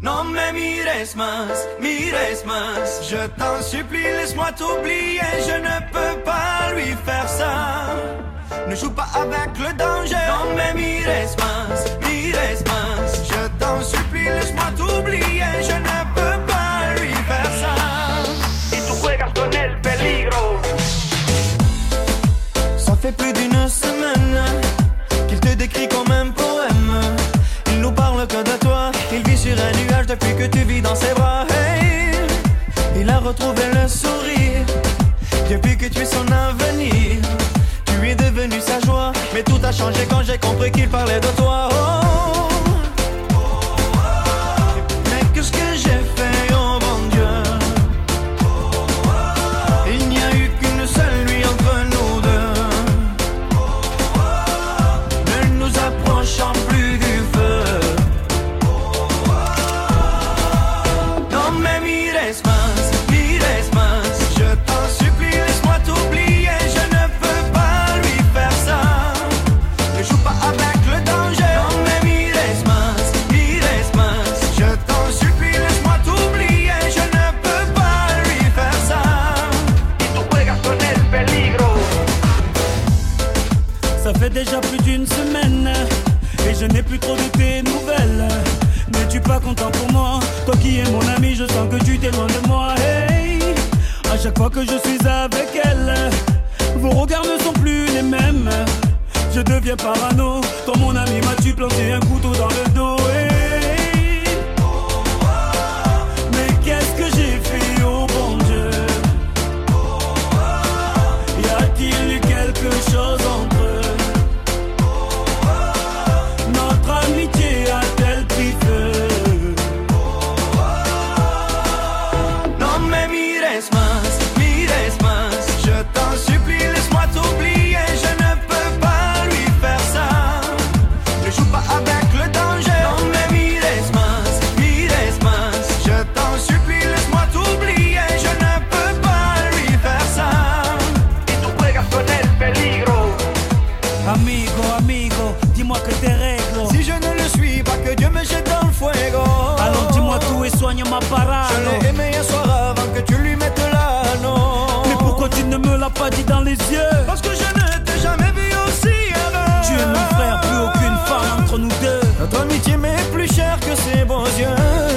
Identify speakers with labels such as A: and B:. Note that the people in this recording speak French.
A: Non mais mires más. Je t'en supplie, laisse-moi t'oublier. Je ne peux pas lui faire ça. Ne joue pas avec le danger. Non mais mires más. Je t'en supplie, laisse-moi t'oublier. Je ne peux pas lui faire ça.
B: Y tú juegas con el peligro.
A: Ça fait plus d'une semaine qu'il te décrit comme un poème. Il nous parle que de toi. Il vit sur un nuage depuis que tu vis dans ses bras. Hey, il a retrouvé le sourire depuis que tu es son avenir. Tu es devenu sa joie, mais tout a changé quand j'ai compris qu'il parlait de toi. Oh, mais qu'est-ce que j'ai fait, oh mon Dieu. Il n'y a eu qu'une seule nuit entre nous deux. Ne nous approchons plus du feu. Non mais mires más. Je t'en supplie, laisse-moi t'oublier. Je ne peux pas lui faire ça. Ne joue pas avec le danger. Non mais mires más. Je t'en supplie, laisse-moi t'oublier. Je ne peux pas lui faire ça.
B: Y tú juegas con el peligro.
C: Ça fait déjà plus d'une semaine et je n'ai plus trop de tes nouvelles. N'es-tu pas content pour moi? Toi qui es mon ami, je sens que tu t'éloignes de moi. Hey, à chaque fois que je suis avec elle, vos regards ne sont plus les mêmes. Je deviens parano. Toi mon ami, m'as-tu planté un couteau dans le dos? Hey, mais qu'est-ce que j'ai fait, oh bon Dieu? Y a-t-il eu quelque chose entre eux? Notre amitié a-t-elle pris feu?
A: Non mais mires más. Je t'en supplie, laisse-moi t'oublier. Je ne peux pas lui faire ça. Ne joue pas avec le danger. Non mais mires más. Je t'en supplie, laisse-moi t'oublier. Je ne peux pas lui faire ça.
B: Y tú juegas con el peligro.
C: Amigo, dis-moi que t'es règles.
A: Si je ne le suis pas, que Dieu me jette dans le fuego.
C: Alors dis-moi tout et soigne ma parade.
A: Je l'ai aimé un soir avant que tu lui mettes l'anneau.
C: Mais pourquoi tu ne me l'as pas dit dans les yeux?
A: Parce que je ne t'ai jamais vu aussi heureux.
C: Tu es mon frère, plus aucune femme entre nous deux.
A: Notre amitié m'est plus chère que ses beaux yeux.